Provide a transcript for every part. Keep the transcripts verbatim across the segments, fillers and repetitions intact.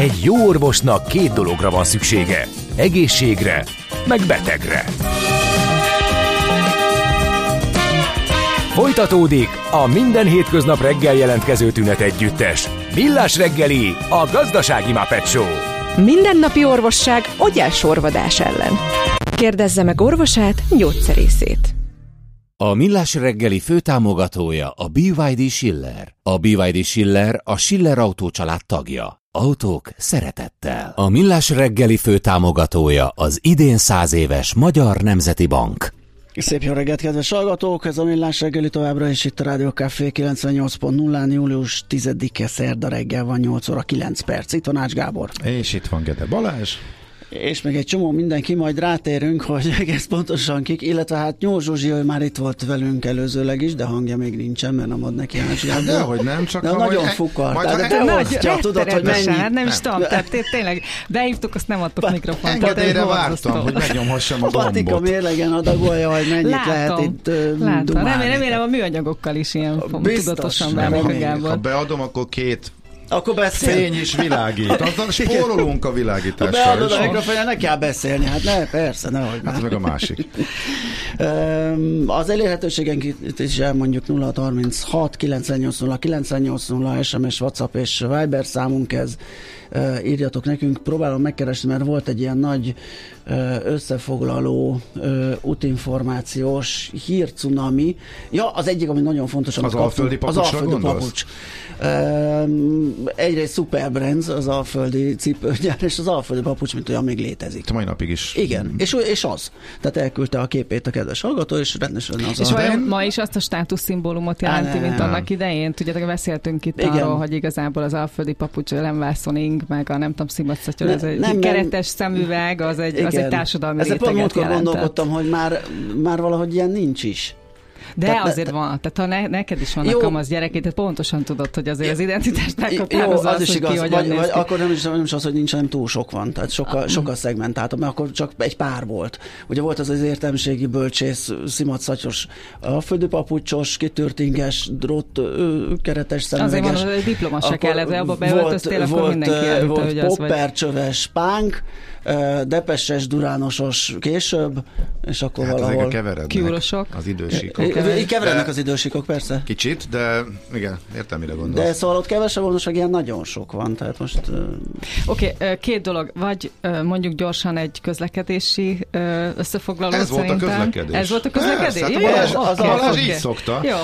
Egy jó orvosnak két dologra van szüksége. Egészségre, meg betegre. Folytatódik a minden hétköznap reggel jelentkező tünet együttes. Millás reggeli, a gazdasági Muppet Show. Mindennapi orvosság ogyásorvadás ellen. Kérdezze meg orvosát, gyógyszerészét. A Millás reggeli főtámogatója a bé vé dé Schiller. A bé vé dé Schiller a Schiller Autó család tagja. Autók szeretettel. A Millás reggeli főtámogatója az idén száz éves Magyar Nemzeti Bank. Szép jó reggelt, kedves hallgatók! Ez a Millás reggeli továbbra is itt a Rádió Café kilencvennyolc pont nullán, július tizedike szerda reggel van, nyolc óra kilenc perc. Itt van Ács Gábor. És itt van Gede Balázs. És még egy csomó mindenki, majd rátérünk, hogy egész pontosan kik, illetve hát Nyúl Zsuzsi, ő már itt volt velünk előzőleg is, de hangja még nincsen, mert nem ad neki Ács Gábor. De hogy nem, csak de nagyon fukar. Majd, de te osztja, tudod, hogy mennyi. Hát nem is tudom, tehát tényleg behívtuk, azt nem adtok mikrofont. Engedélyre vártam, hogy megnyomhassam a gombot. Patika mérlegen adagolja, hogy mennyit látom, lehet itt uh, dumálni. Remélem a műanyagokkal is ilyen tudatosan bármilyen Gábor. Ha beadom, akkor két Akkor beszél. Fény is világít. Azzal spórolunk a világítással. Ha beadod a mikrofonja, ne kell beszélni. Hát ne, persze, nehogy már. Hát meg a másik. Az elérhetőségenket is elmondjuk nulla harminchat kilencvennyolc nulla kilencvennyolc nulla es em es, WhatsApp és Viber számunk ez. Írjatok nekünk, próbálom megkeresni, mert volt egy ilyen nagy összefoglaló útinformációs hírcunami. Ja, az egyik, ami nagyon fontos, az alföldi papucsra az alföldi papucs. Egyrészt Superbrands, az alföldi cipőgyár, és az alföldi papucs, mint olyan még létezik. Mai napig is. Igen, és, és az. Tehát elküldte a képét a kedves hallgató, és rendesen az. És a... vajon ma is azt a státuszszimbólumot jelenti, mint annak idején? Tudjátok, beszéltünk itt igen. arról, hogy igazából az alföldi papucs, lemvászoning, meg a nem tudom, szimatszatyor, ez egy nem, keretes nem, szemüveg, az egy, az egy társadalmi réteget jelentett. Ezzel pont gondolkodtam, hogy már, már valahogy ilyen nincs is. De tehát, azért ne, van, tehát ha ne, neked is vannak kamasz gyerekét, tehát pontosan tudod, hogy azért az identitást meghatározza az, az, is igaz, hogy ki, vagy, vagy akkor nem is, nem is az, hogy nincs, hanem túl sok van, tehát sokkal, sokkal szegmentáltabb, mert akkor csak egy pár volt. Ugye volt az az értelmiségi bölcsész, szimatszatyor, alföldi papucsos, kitörtinges, drót keretes szemüveges. Azért van, hogy diploma se kellett, de abba beöltöztél, akkor mindenki elülte, hogy az vagy. Volt poppercsöves pánk, depesses, duránosos később, és akkor hát valahol kiurosok. Az idősíkok. Keverednek az idősíkok, persze. Kicsit, de igen, értem, mire gondolsz. De szóval ott kevesebb vonóság, ilyen nagyon sok van, tehát most... Uh... Oké, okay, két dolog, vagy uh, mondjuk gyorsan egy közlekedési uh, összefoglaló Ez szerintem. volt a közlekedés. Ez volt a közlekedés? Persze, jó, hát jó, az, okay, az, az okay. így szokta. Jó.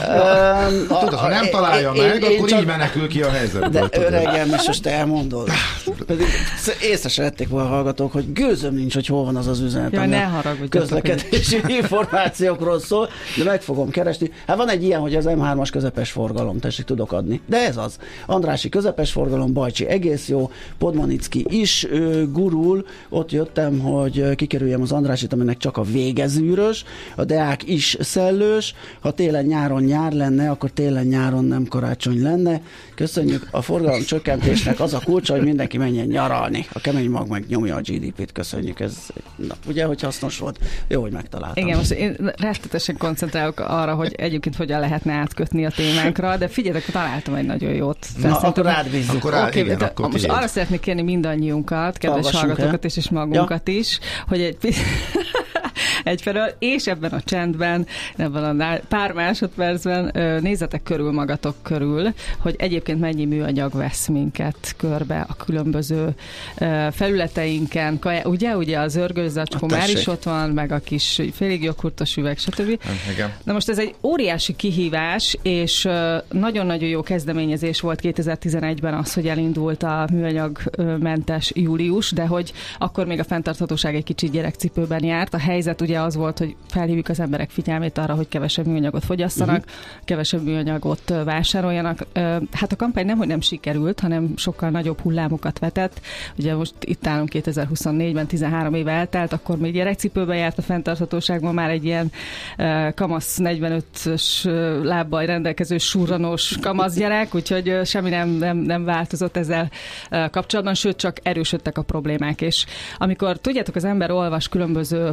Uh, Tudod, ha nem találja meg, én, akkor én így menekül ki a helyzetből. De öregem, és most te elmondod. Pedig észre se vették volna a hallgatók, hogy gőzöm nincs, hogy hol van az az üzenet. Ja, ne haragudj. Közlekedési információkról szól, de meg fogom keresni. Hát van egy ilyen, hogy az em hármas közepes forgalom, tessék, tudok adni. De ez az. Andrássy közepes forgalom, Bajcsi egész jó, Podmanicki is ő, gurul. Ott jöttem, hogy kikerüljem az Andrássit, aminek csak a végezűrös, a Deák is szellős. Ha télen-nyáron nyár lenne, akkor télen-nyáron nem karácsony lenne. Köszönjük. A forgalom csökkentésnek az a kulcsa, hogy mindenki menjen nyaralni. A kemény mag meg nyomja a gé dé pét. Köszönjük. Ez, na, ugye, hogy hasznos volt. Jó, hogy megtaláltam. Igen, most én rettetesen koncentrálok arra, hogy egyébként hogyan lehetne átkötni a témánkra, de figyeljetek, találtam egy nagyon jót. Na, akkor rád bízzuk. Akkor rád, okay, igen, akkor most arra szeretnék kérni mindannyiunkat, kedves hallgatókat is, és magunkat ja. is, hogy egy egyfelől, és ebben a csendben, ebben a pár másodpercben nézzetek körül magatok körül, hogy egyébként mennyi műanyag vesz minket körbe a különböző felületeinken. Ugye, ugye az örgőzacskó már is ott van, meg a kis félig joghurtos üveg, stb. Igen. Na most ez egy óriási kihívás, és nagyon-nagyon jó kezdeményezés volt kétezer-tizenegyben az, hogy elindult a műanyagmentes július, de hogy akkor még a fenntarthatóság egy kicsit gyerekcipőben járt. A helyzet ugye az volt, hogy felhívjuk az emberek figyelmét arra, hogy kevesebb műanyagot fogyasszanak, uh-huh. kevesebb műanyagot vásároljanak. Hát a kampány nemhogy nem sikerült, hanem sokkal nagyobb hullámokat vetett. Ugye most itt állunk kétezer-huszonnégyben, tizenhárom éve eltelt, akkor még gyerekcipőben járt a fenntarthatóságban, már egy ilyen kamasz negyvenötös lábbal rendelkező surranós kamasz gyerek, úgyhogy semmi nem, nem, nem változott ezzel kapcsolatban, sőt csak erősödtek a problémák. És amikor tudjátok, az ember olvas különböző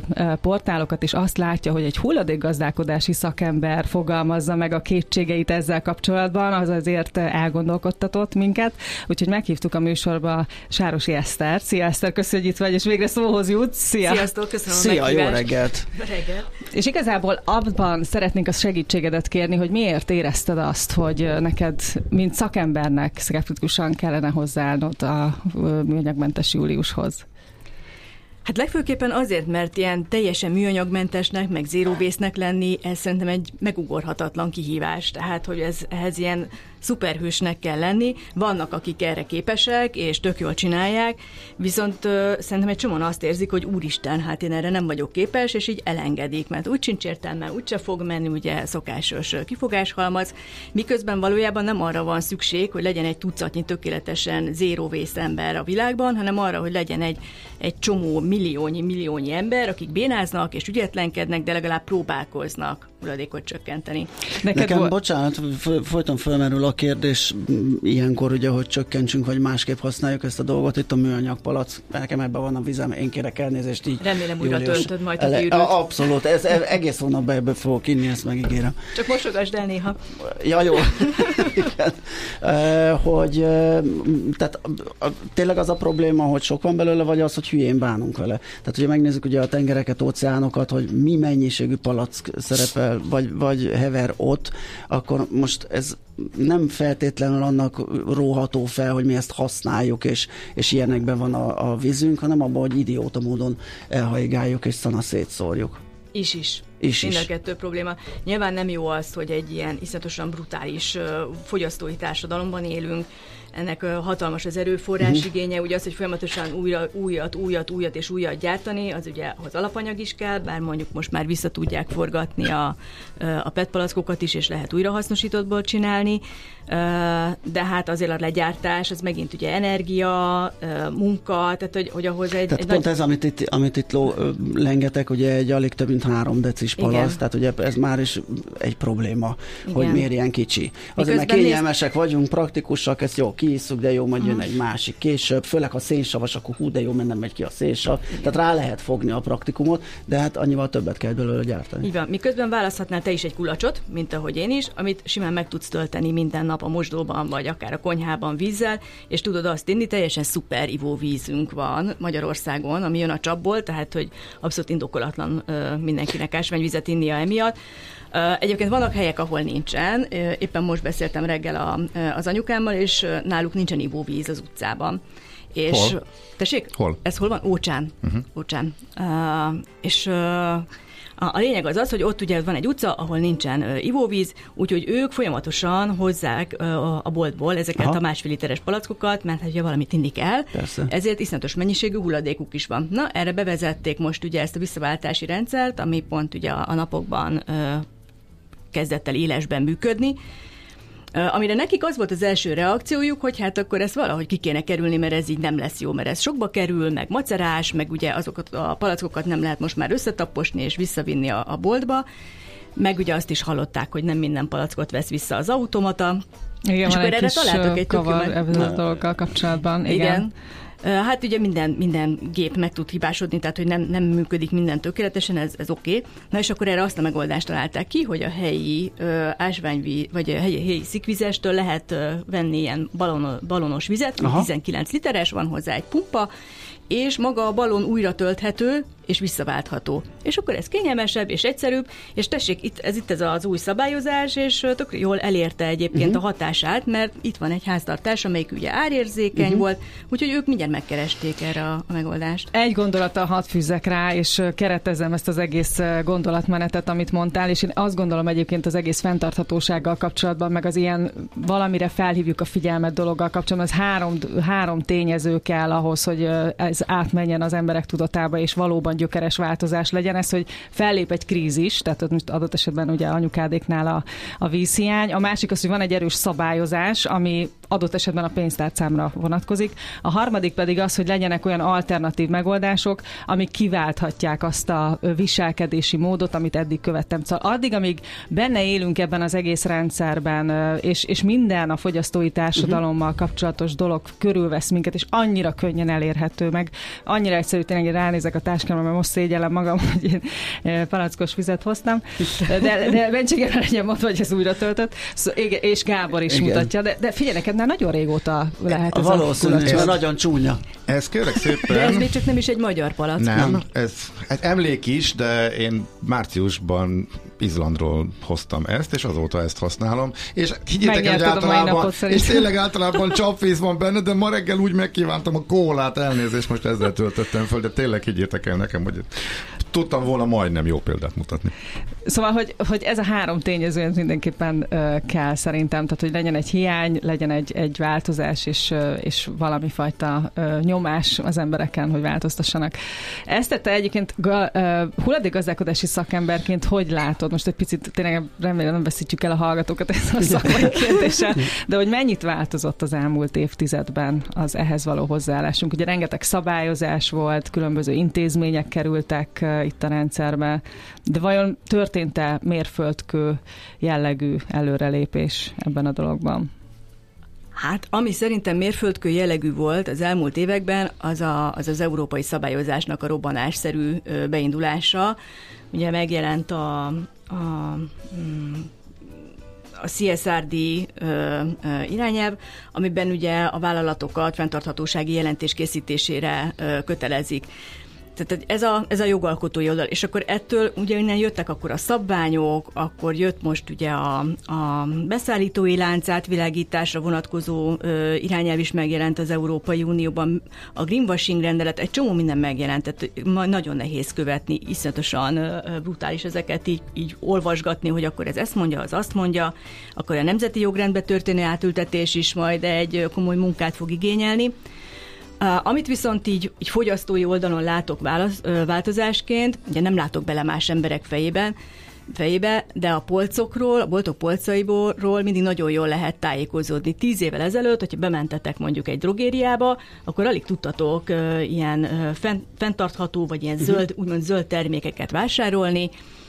portálokat, és azt látja, hogy egy hulladékgazdálkodási szakember fogalmazza meg a kétségeit ezzel kapcsolatban, az azért elgondolkodtatott minket. Úgyhogy meghívtuk a műsorba Sárosi Eszter. Szia Eszter, köszönjük, hogy itt vagy, és végre szóhoz jutsz. Szia! Sziasztok, köszönöm Szia, a meghívást. jó reggelt! reggelt! És igazából abban szeretnénk a segítségedet kérni, hogy miért érezted azt, hogy neked, mint szakembernek szkeptikusan kellene hozzáállnod a műanyagmentes júliushoz. Hát legfőképpen azért, mert ilyen teljesen műanyagmentesnek, meg zero waste-nek lenni, ez szerintem egy megugorhatatlan kihívás. Tehát, hogy ez, ehhez ilyen szuperhősnek kell lenni. Vannak, akik erre képesek, és tök jól csinálják, viszont ö, szerintem egy csomóan azt érzik, hogy úristen, hát én erre nem vagyok képes, és így elengedik, mert úgy sincs értelme, úgyse fog menni, ugye szokásos kifogáshalmaz, miközben valójában nem arra van szükség, hogy legyen egy tucatnyi tökéletesen zero waste ember a világban, hanem arra, hogy legyen egy, egy csomó milliónyi, milliónyi ember, akik bénáznak és ügyetlenkednek, de legalább próbálkoznak hulladékot csökkenteni. Neked Nekem, vo- bocsánat, folyton fölmerül a kérdés ilyenkor, ugye, hogy csökkentsünk, vagy másképp használjuk ezt a dolgot. Itt a műanyag palack, nekem ebben van a vizem, én kérek elnézést így. Remélem újra töltöd majd a ele- tűrőt. Abszolút, ez, ez, egész hónapban ebből fogok inni, ezt megígérem. Csak mosogasd el néha. Ja, jó. e, hogy e, tehát a, a, tényleg az a probléma, hogy sok van belőle, vagy az, hogy hülyén bánunk vele. Tehát ugye megnézzük ugye a tengereket, óceánokat, hogy mi mennyiségű palack szerepel, vagy, vagy hever ott, akkor most ez nem feltétlenül annak róható fel, hogy mi ezt használjuk, és, és ilyenekben van a, a vízünk, hanem abban, hogy idióta módon elhajgáljuk, és szana szétszórjuk. Is is. Is Mind a is. kettő probléma. Nyilván nem jó az, hogy egy ilyen iszonyatosan brutális uh, fogyasztói társadalomban élünk, ennek uh, hatalmas az erőforrás uh-huh. igénye, ugye az, hogy folyamatosan újra, újat, újat, újat és újat gyártani, az ugye az alapanyag is kell, bár mondjuk most már vissza tudják forgatni a, a pé é té palackokat is, és lehet újrahasznosítottból csinálni, de hát azért a legyártás, az megint ugye energia, munka, tehát hogy, hogy ahhoz egy... Tehát egy pont nagy... ez, amit itt, amit itt ló, lengetek, ugye egy alig több mint három decis palasz, tehát ugye ez már is egy probléma, igen. hogy miért ilyen kicsi. Azért, mert kényelmesek néz... vagyunk, praktikusak, ezt jó kiisszuk, de jó, majd jön egy másik később, főleg ha szénsavas, akkor hú, de jó, mert nem megy ki a szénsav. Tehát rá lehet fogni a praktikumot, de hát annyival többet kell belőle gyártani. Így van. Miközben választhatnál te is egy kulacsot, mint ahogy én is, amit simán meg tudsz tölteni minden nap a mosdóban, vagy akár a konyhában vízzel, és tudod azt inni, teljesen szuper ivóvízünk van Magyarországon, ami jön a csapból, tehát hogy abszolút indokolatlan uh, mindenkinek ásványvizet innia emiatt. Uh, egyébként vannak helyek, ahol nincsen. Uh, éppen most beszéltem reggel a, uh, az anyukámmal, és uh, náluk nincsen ivóvíz az utcában. És, hol? Tessék? Hol? Ez hol van? Ócsán. Uh-huh. Ócsán. Uh, és... Uh, A lényeg az az, hogy ott ugye van egy utca, ahol nincsen uh, ivóvíz, úgyhogy ők folyamatosan hozzák uh, a boltból ezeket Aha. a másfél literes palackokat, mert hát ugye valamit inni kell, Persze. ezért iszonyatos mennyiségű hulladékuk is van. Na, erre bevezették most ugye ezt a visszaváltási rendszert, ami pont ugye a, a napokban uh, kezdett el élesben működni, Uh, amire nekik az volt az első reakciójuk, hogy hát akkor ezt valahogy ki kéne kerülni, mert ez így nem lesz jó, mert ez sokba kerül, meg macerás, meg ugye azokat a palackokat nem lehet most már összetaposni és visszavinni a, a boltba, meg ugye azt is hallották, hogy nem minden palackot vesz vissza az automata. Igen, és van akkor egy erre kis találtak egy kavar tök ebben a dolgokkal kapcsolatban. Igen. Igen. Hát ugye minden, minden gép meg tud hibásodni, tehát hogy nem, nem működik minden tökéletesen, ez, ez oké. Okay. Na és akkor erre azt a megoldást találták ki, hogy a helyi ö, ásványvíz, vagy a helyi, helyi szikvizestől lehet ö, venni ilyen balon, balonos vizet, ami tizenkilenc literes, van hozzá egy pumpa, és maga a balon újra tölthető, és visszaváltható. És akkor ez kényelmesebb és egyszerűbb, és tessék, itt, ez itt ez az új szabályozás, és tök jól elérte egyébként uh-huh. a hatását, mert itt van egy háztartás, amelyik ugye árérzékeny uh-huh. volt, úgyhogy ők mindjárt megkeresték erre a megoldást. Egy gondolattal hadd fűzzek rá, és keretezem ezt az egész gondolatmenetet, amit mondtál, és én azt gondolom egyébként az egész fenntarthatósággal kapcsolatban, meg az ilyen valamire felhívjuk a figyelmet dologgal kapcsolatban, az három, három tényező kell ahhoz, hogy ez átmenjen az emberek tudatába, és valóban gyökeres változás legyen. Ez, hogy fellép egy krízis, tehát most adott esetben ugye anyukádéknál a, a vízhiány. A másik az, hogy van egy erős szabályozás, ami adott esetben a pénztárcámra vonatkozik. A harmadik pedig az, hogy legyenek olyan alternatív megoldások, amik kiválthatják azt a viselkedési módot, amit eddig követtem. Szóval addig, amíg benne élünk ebben az egész rendszerben, és, és minden a fogyasztói társadalommal kapcsolatos dolog körülvesz minket, és annyira könnyen elérhető, meg annyira egyszerű, tényleg ránézek a táskámra, mert most szégyellem magam, hogy én palackos vizet hoztam, de, de mentségére legyen mondva, hogy ez újra töltött, szóval, és Gábor is igen. mutatja, de, de figyelj, neked már nagyon régóta lehet ez valószínű, a kulacs. ez nagyon csúnya. Ez kérlek szépen... De ez még csak nem is egy magyar palack. Nem, nem. Ez hát emlék is, de én márciusban Izlandról hoztam ezt, és azóta ezt használom, és higgyétek el, hogy általában, és tényleg általában csapvíz van benne, de ma reggel úgy megkívántam a kólát, elnézést, most ezzel töltöttem föl, de tényleg higgyétek el nekem, hogy tudtam volna majdnem jó példát mutatni. Szóval, hogy, hogy ez a három tényező mindenképpen uh, kell szerintem, tehát hogy legyen egy hiány, legyen egy, egy változás, és, uh, és valami fajta uh, nyomás az embereken, hogy változtassanak. Ezt tette egyébként uh, hulladékgazdálkodási szakemberként, hogy látod? Most egy picit tényleg remélem nem veszítjük el a hallgatókat ezzel a szakmai kérdéssel, de hogy mennyit változott az elmúlt évtizedben az ehhez való hozzáállásunk? Ugye rengeteg szabályozás volt, különböző intézmények kerültek uh, itt a rendszerbe, de vajon történt-e mérföldkő jellegű előrelépés ebben a dologban? Hát, ami szerintem mérföldkő jellegű volt az elmúlt években, az a, az, az európai szabályozásnak a robbanásszerű beindulása. Ugye megjelent a, a, a cé es er dé ö, ö, irányelv, amiben ugye a vállalatokat fenntarthatósági jelentés készítésére ö, kötelezik. Tehát ez a, ez a jogalkotói oldal, és akkor ettől ugye innen jöttek akkor a szabványok, akkor jött most ugye a, a beszállítói lánc átvilágításra vonatkozó ö, irányelv is megjelent az Európai Unióban, a greenwashing rendelet, egy csomó minden megjelent, tehát nagyon nehéz követni, iszonyatosan ö, brutális ezeket így, így olvasgatni, hogy akkor ez ezt mondja, az azt mondja, akkor a nemzeti jogrendbe történő átültetés is majd egy komoly munkát fog igényelni. Uh, amit viszont így, így fogyasztói oldalon látok válasz, uh, változásként, ugye nem látok bele más emberek fejében, fejébe, de a polcokról, a boltok polcaiból mindig nagyon jól lehet tájékozódni. Tíz évvel ezelőtt, hogyha bementetek mondjuk egy drogériába, akkor alig tudtatok uh, ilyen uh, fent, fenntartható, vagy ilyen zöld, úgymond zöld termékeket vásárolni.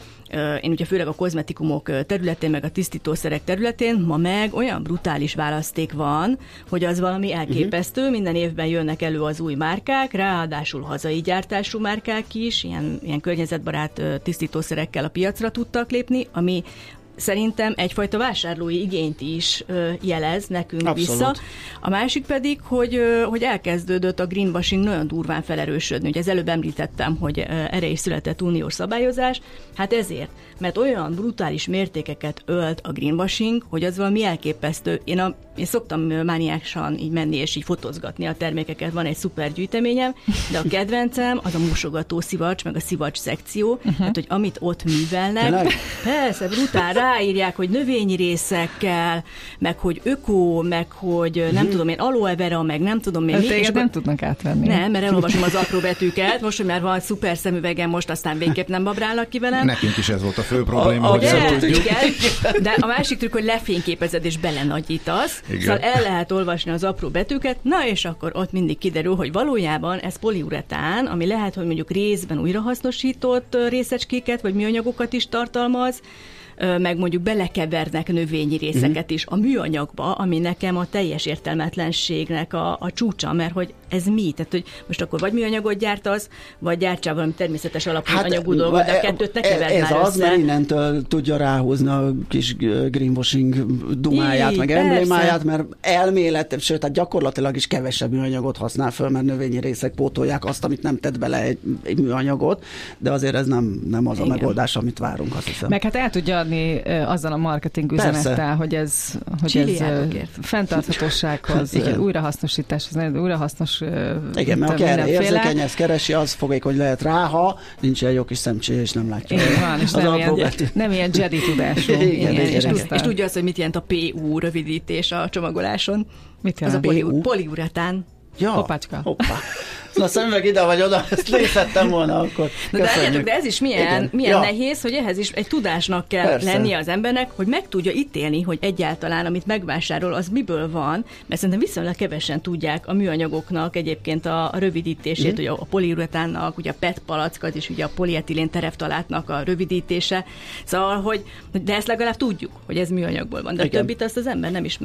Én ugye főleg a kozmetikumok területén, meg a tisztítószerek területén, ma meg olyan brutális választék van, hogy az valami elképesztő, uh-huh. minden évben jönnek elő az új márkák, ráadásul hazai gyártású márkák is, ilyen, ilyen környezetbarát tisztítószerekkel a piacra tudtak lépni, ami szerintem egyfajta vásárlói igényt is ö, jelez nekünk abszolút. Vissza. A másik pedig, hogy, ö, hogy elkezdődött a greenwashing nagyon durván felerősödni. Ugye az előbb említettem, hogy ö, erre is született uniós szabályozás. Hát ezért, mert olyan brutális mértékeket ölt a greenwashing, hogy az valami elképesztő. Én, a, én szoktam mániáksan így menni és így fotózgatni a termékeket, van egy szuper gyűjteményem, de a kedvencem az a mosogató szivacs, meg a szivacs szekció, uh-huh. tehát hogy amit ott művelnek, Tényleg? persze, brutál, ráírják, hogy növényi részekkel, meg hogy öko, meg hogy nem hmm. tudom én, aloe vera, meg nem tudom én mi. És nem tudnak átvenni. Nem, mert elolvasom az apró betűket, most, hogy már van szuper szemüvegem, most aztán végképp nem babrálnak ki velem. Nekünk is ez volt a fő probléma, a, hogy ezt tudjuk. De a másik trükk, hogy lefényképezed és belenagyítasz. Igen. Szóval el lehet olvasni az apró betűket, na és akkor ott mindig kiderül, hogy valójában ez poliuretán, ami lehet, hogy mondjuk részben újrahasznosított részecskéket, vagy műanyagokat is tartalmaz, meg mondjuk belekevernek növényi részeket is a műanyagba, ami nekem a teljes értelmetlenségnek a, a csúcsa, mert hogy ez mi? Tehát, hogy most akkor vagy műanyagot gyártasz, vagy gyártsál valami természetes alapú hát, anyagú dolgot, de a kettőt ne keverd ez már az, össze. mert innentől tudja ráhúzni a kis greenwashing dumáját, Így, meg persze. emblémáját, mert elmélet, sőt, hát gyakorlatilag is kevesebb műanyagot használ föl, mert növényi részek pótolják azt, amit nem tett bele egy, egy műanyagot, de azért ez nem, nem az Igen. a megoldás, amit várunk, azt hiszem. Meg hát el tudja adni azzal a marketing üzenettel, hogy ez, hogy ez fenntarthatósághoz, újrahasznosításhoz, újrahasznos Igen, mert aki erre érzékeny, ezt keresi, az fogék, hogy lehet rá, ha nincs egy jó kis szemcséje, és nem látja. Igen, van, és nem ilyen, nem ilyen Jedi tudású. Igen, igen, igen, és, és, és tudja azt, hogy mit jelent a pé u rövidítés a csomagoláson. Mit jelent? Az a poli, poliuretán. Ja, hoppácska. Hoppá. Na szemüveg ide vagy oda, ezt nézhettem volna akkor. De, de, de ez is milyen, milyen ja. nehéz, hogy ehhez is egy tudásnak kell Persze. lennie az embernek, hogy meg tudja ítélni, hogy egyáltalán, amit megvásárol, az miből van, mert szerintem viszonylag kevesen tudják a műanyagoknak egyébként a, a rövidítését, mm. ugye a poliuretánnak, ugye a pé é té palack, az is ugye a polietilén tereftalátnak a rövidítése. Szóval, hogy de ezt legalább tudjuk, hogy ez műanyagból van, de Igen. a többit azt az ember nem ismeri.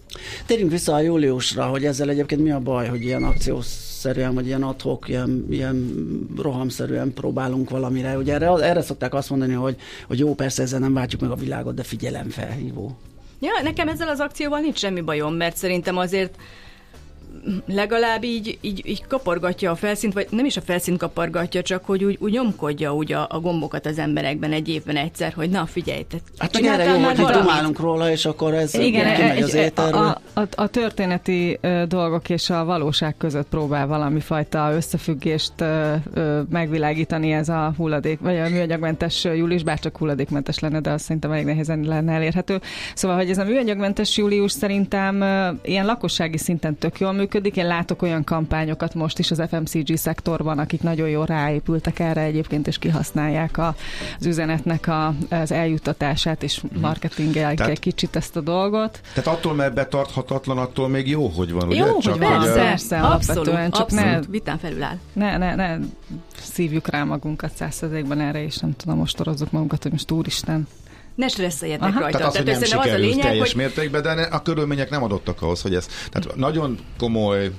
Térjünk vissza a júliusra, hogy ezzel egyébként mi a baj, hogy ilyen akciószerűen, vagy ilyen ad-hoc, ilyen, ilyen rohamszerűen próbálunk valamire. Ugye erre, erre szokták azt mondani, hogy, hogy jó, persze ezzel nem váltjuk meg a világot, de figyelemfelhívó. Ja, nekem ezzel az akcióval nincs semmi bajom, mert szerintem azért legalább így, így, így kapargatja a felszínt, vagy nem is a felszínt kapargatja, csak hogy úgy, úgy nyomkodja úgy a, a gombokat az emberekben egy évben egyszer, hogy na figyelj, te hát meg erre jó, hogy dumálunk róla, és akkor ez igen, kimegy az éterről. A, a, a történeti ö, dolgok és a valóság között próbál valami fajta összefüggést ö, ö, megvilágítani ez a hulladék, vagy a műanyagmentes július, bárcsak hulladékmentes lenne, de azt szerintem elég nehézen lenne elérhető. Szóval, hogy ez a műanyagmentes július szerintem ö, ilyen lakossági szinten tök jól működik. Én látok olyan kampányokat most is az ef em cé gé szektorban, akik nagyon jól ráépültek erre egyébként, és kihasználják a, az üzenetnek a, az eljuttatását, és marketingelik egy kicsit ezt a dolgot. Tehát attól, mert betarthatatlan, attól még jó, hogy van, ugye? Jó, csak hogy van, hogy persze, alapvetően, csak abszolút, ne, vitán felül áll. Ne, ne, ne szívjuk rá magunkat száz százalékban erre, és nem tudom, mostorozzuk magunkat, hogy most úristen. Ne stresszeljetek rajta. Tehát az, hogy tehát nem sikerült lényeg, teljes hogy... mértékben, de ne, a körülmények nem adottak ahhoz, hogy ez... Tehát nagyon komoly,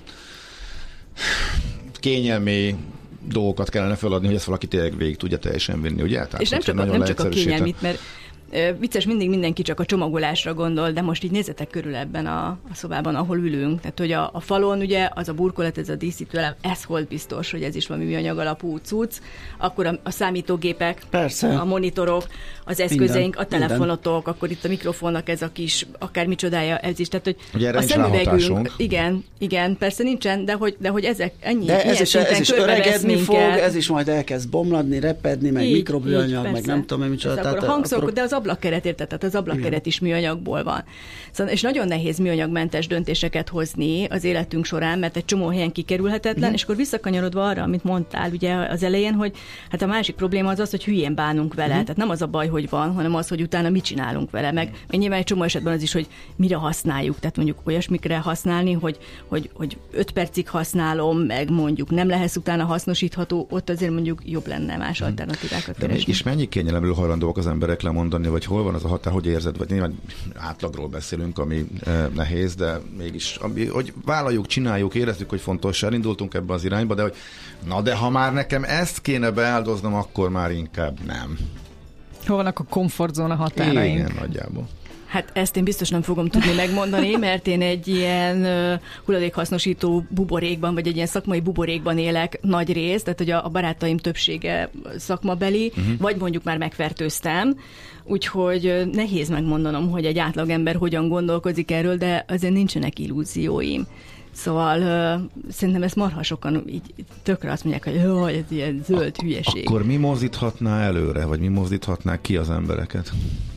kényelmi dolgokat kellene feladni, hogy ezt valaki tényleg végig tudja teljesen vinni, ugye? Tehát, és nem csak, a, nem csak a kényelmit, mert vicces, mindig mindenki csak a csomagolásra gondol, de most így nézzetek körül ebben a, a szobában, ahol ülünk. Tehát, hogy a, a falon ugye az a burkolat, ez a díszítőelem, ez volt biztos, hogy ez is valami műanyag alapú cucc. Akkor a, a számítógépek, persze, a monitorok, az eszközeink, minden, a telefonotok, minden. Akkor itt a mikrofonnak ez a kis, akár micsodája, ez is. Tehát, hogy ugye erre a szemüvegünk. Igen, igen, persze nincsen, de hogy, de hogy ezek ennyi, de ez is, ez is öregedni fog, ez is majd elkezd bomladni, repedni, meg mikroműanyag, meg nem tudom, micsoda. Akkor a hangszór, de az ablakkeret, érted? Tehát az ablakkeret is műanyagból van. Szóval, és nagyon nehéz műanyagmentes döntéseket hozni az életünk során, mert egy csomó helyen kikerülhetetlen, uh-huh. és akkor visszakanyarodva arra, amit mondtál ugye az elején, hogy hát a másik probléma az az, hogy hülyén bánunk vele. Uh-huh. Tehát nem az a baj, hogy van, hanem az, hogy utána mit csinálunk vele. Meg, meg nyilván egy csomó esetben az is, hogy mire használjuk. Tehát mondjuk olyasmikre használni, hogy, hogy, hogy öt percig használom, meg mondjuk nem lesz utána hasznosítható, ott azért mondjuk jobb lenne más alternatívákat de keresni. És mennyi kényelemről hajlandóak az emberek lemondani, vagy hol van az a határ, hogy érzed, vagy nyilván átlagról beszélünk, ami eh, nehéz, de mégis, ami, hogy vállaljuk, csináljuk, érezzük, hogy fontos, elindultunk ebbe az irányba, de hogy na de ha már nekem ezt kéne beáldoznom, akkor már inkább nem. Hol vannak a komfortzóna határaink? Igen, nagyjából. Hát ezt én biztos nem fogom tudni megmondani, mert én egy ilyen uh, hulladékhasznosító buborékban, vagy egy ilyen szakmai buborékban élek nagy részt, tehát hogy a, a barátaim többsége szakmabeli, uh-huh. vagy mondjuk már megfertőztem, úgyhogy uh, nehéz megmondanom, hogy egy átlagember hogyan gondolkozik erről, de azért nincsenek illúzióim. Szóval uh, szerintem ezt marha sokan így tökre azt mondják, hogy jó, ez ilyen zöld Ak- hülyeség. Akkor mi mozdíthatná előre, vagy mi mozdíthatná ki az embereket?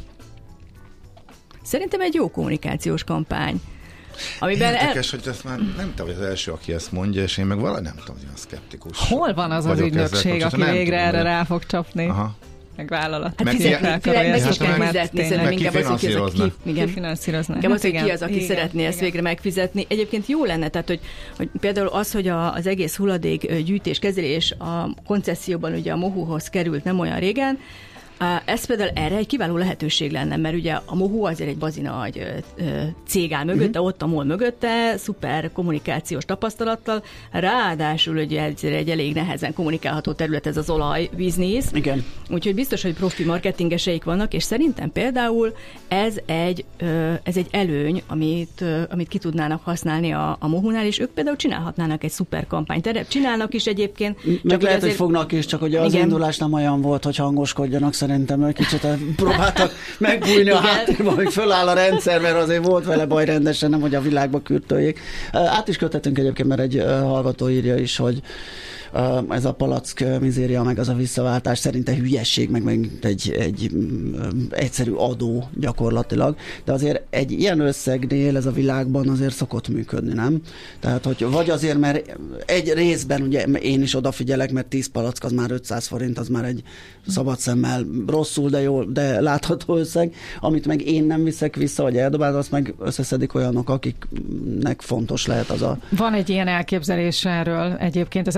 Szerintem egy jó kommunikációs kampány. Amiben Érdekes, el... hogy ezt már nem te vagy az első, aki ezt mondja, és én meg valahogy nem tudom, hogy olyan szkeptikus. Hol van az az ügynökség, aki végre erre tudom, rá fog csapni? Aha. Meg vállalat. Hát fizetni kell fizetni, szerintem inkább az, hogy ki az, aki finanszírozna. Inkább az, hogy ki az, aki szeretné ezt végre megfizetni. Egyébként jó lenne, tehát, hogy, hogy például az, hogy a, az egész hulladék gyűjtés, kezelés a koncesszióban ugye a MOHU-hoz került nem olyan régen, ez például erre egy kiváló lehetőség lenne, mert ugye a MOHU azért egy bazinagy cég áll mögötte, uh-huh. ott a MOL mögötte, szuper kommunikációs tapasztalattal, ráadásul ugye egy elég nehezen kommunikálható terület ez az olajbiznisz. Igen. Úgyhogy biztos, hogy profi marketingeseik vannak, és szerintem például ez egy, ez egy előny, amit, amit ki tudnának használni a, a MOHU-nál, és ők például csinálhatnának egy szuper kampányt. Csinálnak is egyébként. Meg lehet, azért... hogy fognak is, csak ugye az indulás nem olyan volt, hogy hangoskodjanak. Szerintem ők kicsit próbáltak megbújni a háttérben, hogy föláll a rendszer, mert azért volt vele baj rendesen, nem hogy a világba kürtöljék. Át is köthetünk egyébként, mert egy hallgató írja is, hogy ez a palack mizéria, meg az a visszaváltás szerinte hülyesség, meg, meg egy, egy egyszerű adó gyakorlatilag, de azért egy ilyen összegnél ez a világban azért szokott működni, nem? Tehát, hogy vagy azért, mert egy részben ugye én is odafigyelek, mert tíz palack az már ötszáz forint, az már egy szabad szemmel rosszul, de jól, de látható összeg, amit meg én nem viszek vissza, vagy eldobálom, azt meg összeszedik olyanok, akiknek fontos lehet az a... Van egy ilyen elképzelés erről egyébként, ez nem tudom, hogy a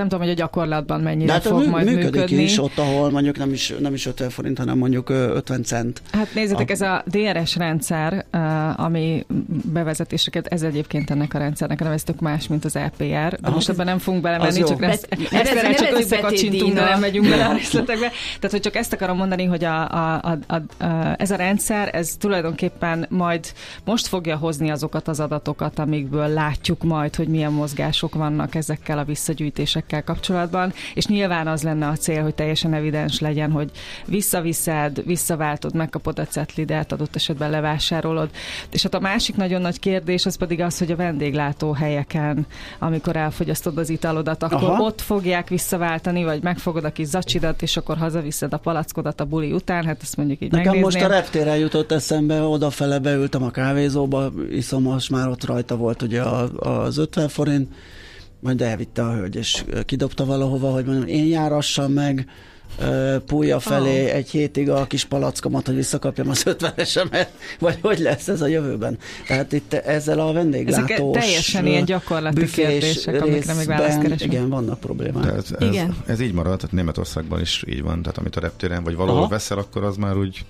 gyakorlatban mennyire hát fog mű, majd működik működni. is ott, ahol mondjuk nem is, nem is ötven forint, hanem mondjuk ötven cent. Hát nézzétek, a... ez a dé er es rendszer, ami bevezetéseket, ez egyébként ennek a rendszernek a neveztük más, mint az é pé er, de Aha, most ebben nem fogunk belemenni, csak ezt, Bet, ezt bet, csak bet, összekacsintunk, de nem megyünk bele a részletekbe. Tehát, hogy csak ezt akarom mondani, hogy a, a, a, a, a, ez a rendszer, ez tulajdonképpen majd most fogja hozni azokat az adatokat, amikből látjuk majd, hogy milyen mozgások vannak ezekkel a visszagyűjtésekkel kapcsolatban, és nyilván az lenne a cél, hogy teljesen evidens legyen, hogy visszaviszed, visszaváltod, megkapod a cetlidet, adott esetben levásárolod. És hát a másik nagyon nagy kérdés az pedig az, hogy a vendéglátó helyeken, amikor elfogyasztod az italodat, akkor Aha. ott fogják visszaváltani, vagy megfogod a kis zacsidat, és akkor hazaviszed a palackodat a buli után, hát ezt mondjuk így Nekem megnézném. most a reptéren jutott eszembe, odafele beültem a kávézóba, iszom, most már ott rajta volt ugye az ötven forint, majd elvitte a hölgy, és kidobta valahova, hogy mondjam, én járassam meg Pújja felé oh. egy hétig a kis palackomat, hogy visszakapjam az ötvenesemet, vagy hogy lesz ez a jövőben. Tehát itt ezzel a vendéglátós ezek teljesen ilyen gyakorlati kérdések, amikre még választ keresünk. Igen, vannak problémák. Ez, ez, igen. ez így marad, tehát Németországban is így van, tehát amit a reptéren vagy valahol Aha. veszel, akkor az már úgy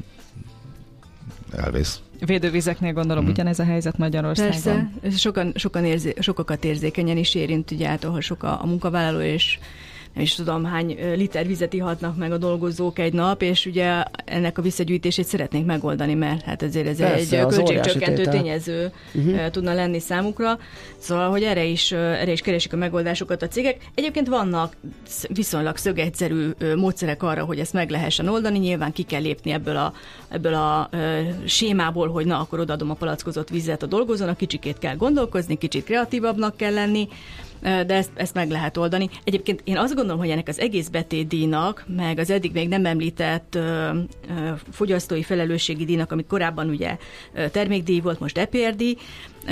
elvész. Védővizeknél gondolom mm. ugyanez a helyzet Magyarországon. Persze, sokan, sokan érzé, sokakat érzékenyen is érint, ugye át, ahol sok a, a munkavállaló, és nem is tudom, hány liter vizet ihatnak meg a dolgozók egy nap, és ugye ennek a visszagyűjtését szeretnénk megoldani, mert hát ezért ez Persze, egy költségcsökkentő tényező uh-huh. tudna lenni számukra. Szóval, hogy erre is, erre is keresik a megoldásokat a cégek. Egyébként vannak viszonylag szögegyszerű módszerek arra, hogy ezt meg lehessen oldani. Nyilván ki kell lépni ebből a, ebből a sémából, hogy na, akkor odaadom a palackozott vizet a dolgozónak, kicsikét kell gondolkozni, kicsit kreatívabbnak kell lenni, de ezt, ezt meg lehet oldani. Egyébként én azt gondolom, hogy ennek az egész betétdíjnak, meg az eddig még nem említett ö, ö, fogyasztói felelősségi díjnak, amit korábban ugye termékdíj volt, most é pé er díj, ö,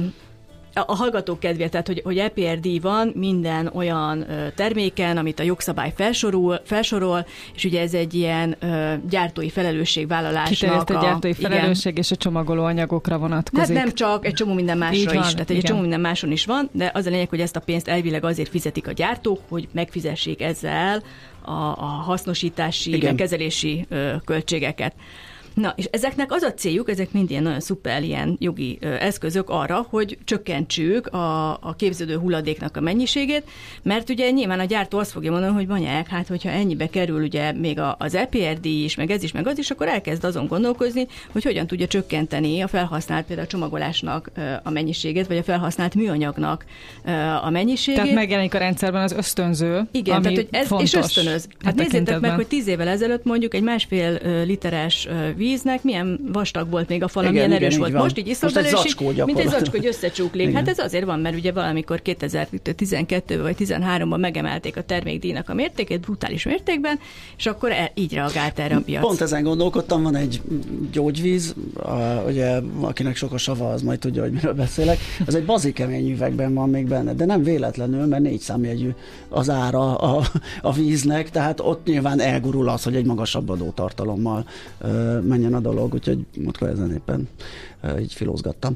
a hallgatók kedvéért, tehát hogy, hogy é pé er díj van minden olyan ö, terméken, amit a jogszabály felsorol, felsorol, és ugye ez egy ilyen ö, gyártói felelősségvállalásnak. Kiterjedt a gyártói felelősség igen. és a csomagoló anyagokra vonatkozik. Hát nem csak, egy csomó minden másra van, is, tehát igen. egy csomó minden máson is van, de az a lényeg, hogy ezt a pénzt elvileg azért fizetik a gyártók, hogy megfizessék ezzel a, a hasznosítási, igen. kezelési ö, költségeket. Na, és ezeknek az a céljuk, ezek mind ilyen nagyon szuper ilyen jogi ö, eszközök arra, hogy csökkentsük a, a képződő hulladéknak a mennyiségét, mert ugye nyilván a gyártó azt fogja mondani, hogy banyák, hát hogyha ennyibe kerül ugye még a, az é pé er díj is, meg ez is, meg az is, akkor elkezd azon gondolkozni, hogy hogyan tudja csökkenteni a felhasznált például a csomagolásnak ö, a mennyiségét, vagy a felhasznált műanyagnak ö, a mennyiségét. Tehát megjelenik a rendszerben az ösztönző, igen, ami tehát, hogy ez fontos. És ösztönöz. Hát nézzétek meg, hogy tíz évvel ezelőtt mondjuk egy másfél ö, literes ö, víznek milyen vastag volt még a fal, milyen erős volt. Van. Most így iszol bele, mint egy zacskó, hogy összecsúklik. Hát ez azért van, mert ugye valamikor kétezer-tizenkettőben vagy tizenháromban megemelték a termékdíjnak a mértékét, brutális mértékben, és akkor e, így reagált erre a piac. Pont ezen gondolkodtam, van egy gyógyvíz, a, ugye akinek sok a sava, az majd tudja, hogy miről beszélek. Az egy bazikemény üvegben van még benne, de nem véletlenül, mert négy számjegyű az ára a, a víznek, tehát ott nyilván elgurul az, hogy egy magasabb adótartalommal uh, menjen a dolog, úgyhogy múltkor ezen éppen uh, így filózgattam.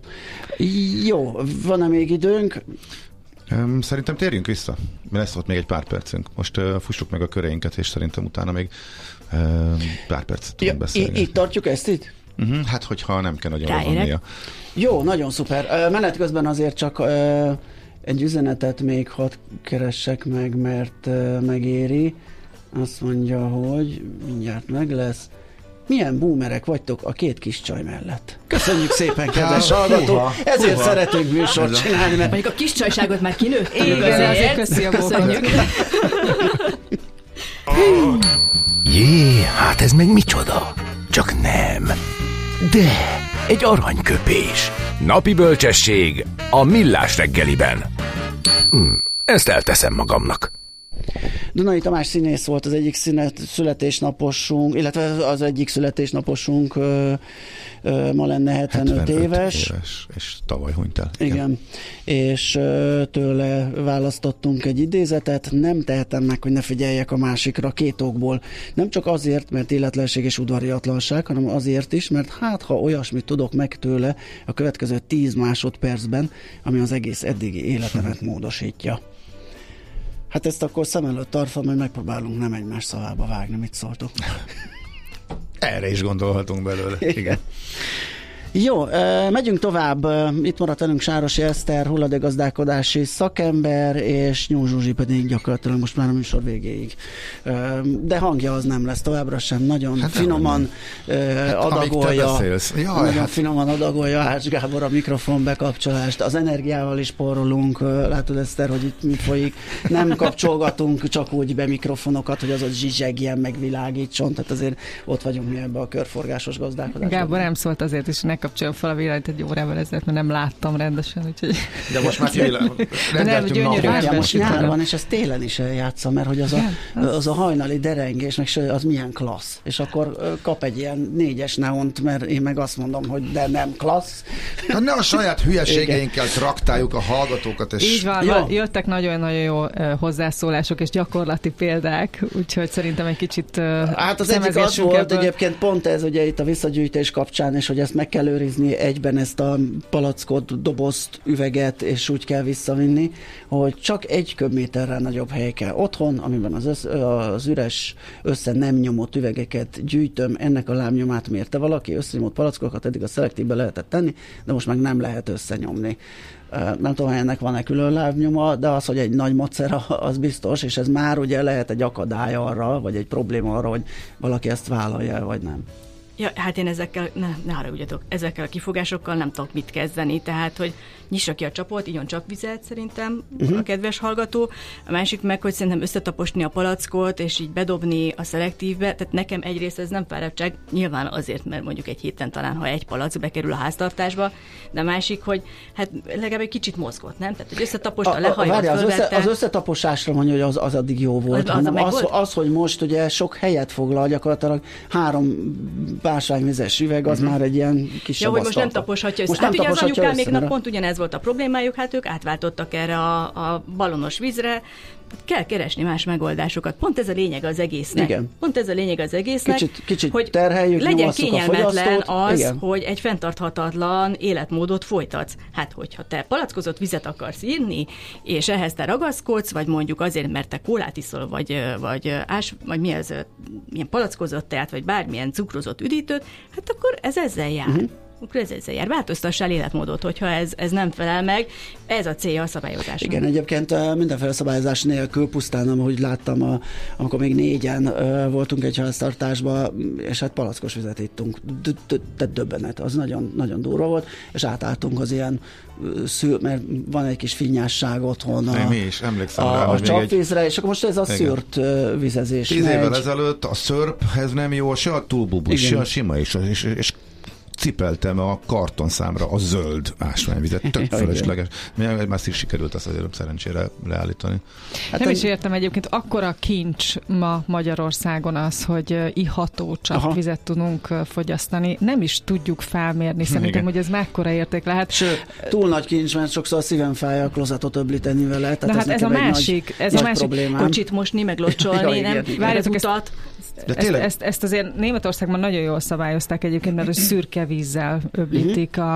Jó, van-e még időnk? Szerintem térjünk vissza, mert lesz ott még egy pár percünk. Most uh, fussuk meg a köreinket, és szerintem utána még uh, pár percet tudunk ja, beszélni. Itt tartjuk ezt itt? Uh-huh, hát, hogyha nem kell nagyon rohannia. Jó, nagyon szuper. Uh, menet közben azért csak uh, egy üzenetet még hadd keressek meg, mert uh, megéri. Azt mondja, hogy mindjárt meg lesz. Milyen boomerek vagytok a két kis csaj mellett. Köszönjük szépen, kedves hallgató! Ezért Uha. szeretünk műsort csinálni. Mert... Mondjuk a kis csajságot már kinőtt. Igen, azért köszi a köszönjük. Jé, hát ez meg micsoda? Csak nem. De egy aranyköpés. Napi bölcsesség a Millás reggeliben. Hm, ezt elteszem magamnak. Dunai Tamás színész volt az egyik szünet, születésnaposunk, illetve az egyik születésnaposunk ö, ö, ma lenne hetvenöt éves. éves. És tavaly hunyt el. Igen. Igen. És ö, tőle választottunk egy idézetet. Nem tehetem meg, hogy ne figyeljek a másikra két okból. Nem csak azért, mert illetlenség és udvariatlanság, hanem azért is, mert hát ha olyasmit tudok meg tőle a következő tíz másodpercben, ami az egész eddigi életemet módosítja. Hát ezt akkor szem előtt tartom, hogy megpróbálunk nem egymás szavába vágni, mit szóltok. Erre is gondolhatunk belőle. Igen. Jó, megyünk tovább. Itt maradt velünk Sárosi Eszter, hulladékgazdálkodási szakember, és Nyúl Zsuzsi pedig gyakorlatilag most már a műsor végéig. De hangja az nem lesz továbbra sem. Nagyon hát finoman hát, adagolja. Jaj, nagyon hát. finoman adagolja Ács Gábor a mikrofon bekapcsolást. Az energiával is spórolunk. Látod, Eszter, hogy itt mi folyik. Nem kapcsolgatunk csak úgy be mikrofonokat, hogy az ott zsizsegjen, megvilágítson. Tehát azért ott vagyunk mi ebbe a körforgásos gazdálkodásban. Gábor nem szólt azért is, ne kapcsoljon fel a villanyt egy órával ezelőtt, mert nem láttam rendesen, úgyhogy... De most már rendeltünk napot. Most nyár van, és ez télen is játszom, mert hogy az a, az a hajnali derengés, meg az milyen klassz. És akkor kap egy ilyen négyes neont, mert én meg azt mondom, hogy de nem klassz. Na ne a saját hülyeségeinkkel traktáljuk a hallgatókat. És... Így van, jó. Jöttek nagyon-nagyon jó hozzászólások és gyakorlati példák, úgyhogy szerintem egy kicsit hát az egyik az volt egyébként pont ez ugye itt a visszagyűjtés kapcsán, és hogy ezt meg kell őrizni egyben ezt a palackot, dobozt, üveget, és úgy kell visszavinni, hogy csak egy köbméterrel nagyobb hely kell otthon, amiben az, össz, az üres, össze nem nyomott üvegeket gyűjtöm, ennek a lábnyomát mérte valaki, összenyomott palackokat eddig a szelektívbe lehetett tenni, de most meg nem lehet összenyomni. Nem tudom, hogy ennek van-e külön lábnyoma, de az, hogy egy nagy macera, az biztos, és ez már ugye lehet egy akadály arra, vagy egy probléma arra, hogy valaki ezt vállalja, vagy nem. Ja, hát én ezekkel, ne, ne haragudjatok, ezekkel a kifogásokkal nem tudok mit kezdeni, tehát, hogy nyissa ki a csapot, igyon csapvizet szerintem uh-huh. a kedves hallgató, a másik meg, hogy szerintem összetaposni a palackot, és így bedobni a szelektívbe, tehát nekem egyrészt ez nem fáradtság, nyilván azért, mert mondjuk egy héten talán, ha egy palack bekerül a háztartásba, de a másik, hogy hát legalább egy kicsit mozgott, nem? Tehát, hogy összetaposta, lehajlott, az, össze, az összetaposásra mondja, hogy az, az addig jó volt, az, hanem az, az, az, hogy most ugye sok helyet foglal, gyakorlatilag három básványvizes üveg, az uh-huh. már egy ilyen kisebb. Ja, hogy most nem taposhatja össze. Hát ugye az anyukáméknak pont ugyanez volt a problémájuk, hát ők átváltottak erre a, a balonos vízre, kell keresni más megoldásokat. Pont ez a lényeg az egésznek. Igen. Pont ez a lényeg az egésznek, kicsit, kicsit hogy terheljük, legyen kényelmetlen az, igen. hogy egy fenntarthatatlan életmódot folytatsz. Hát, hogyha te palackozott vizet akarsz írni, és ehhez te ragaszkodsz, vagy mondjuk azért, mert te kólát iszol, vagy, vagy, ás, vagy mi az, milyen palackozott teát, vagy bármilyen cukrozott üdítőt, hát akkor ez ezzel jár. Uh-huh. akkor ez ezzel jár. Változtassál életmódot, hogyha ez, ez nem felel meg. Ez a célja a szabályozásnak. Igen, egyébként mindenféle szabályozás nélkül, pusztán, ahogy láttam, a, amikor még négyen uh, voltunk egy háztartásban, és hát palackos vizet ittunk. Tehát döbbenet, az nagyon, nagyon durva volt, és átálltunk az ilyen szűr, mert van egy kis finnyásság otthon a, mi is emlékszem a, rá, a csapvízre, egy... és akkor most ez a igen. szűrt uh, vizezés. Tíz megy. Évvel ezelőtt a szörphez nem jó, se a túlbubus, se a sima is, és, és cipeltem a kartonszámra a zöld ásványvizet. Tök fölösleges. Már már sikerült azt azért szerencsére leállítani. Hát nem is értem egyébként, akkora kincs ma Magyarországon az, hogy iható csapvizet tudunk fogyasztani. Nem is tudjuk felmérni. Szerintem, igen. hogy ez mekkora érték lehet. Sőt, túl nagy kincs, mert sokszor a szívem fáj a klozatot öblíteni vele. Tehát na ez hát ez a másik, nagy, ez a másik kocsit mosni, meg locsolni, ja, nem? Várjatok, ezt, ezt, ezt, ezt azért Németországban nagyon jól szabályozták egyébként, mert szürke vízzel öblítik a,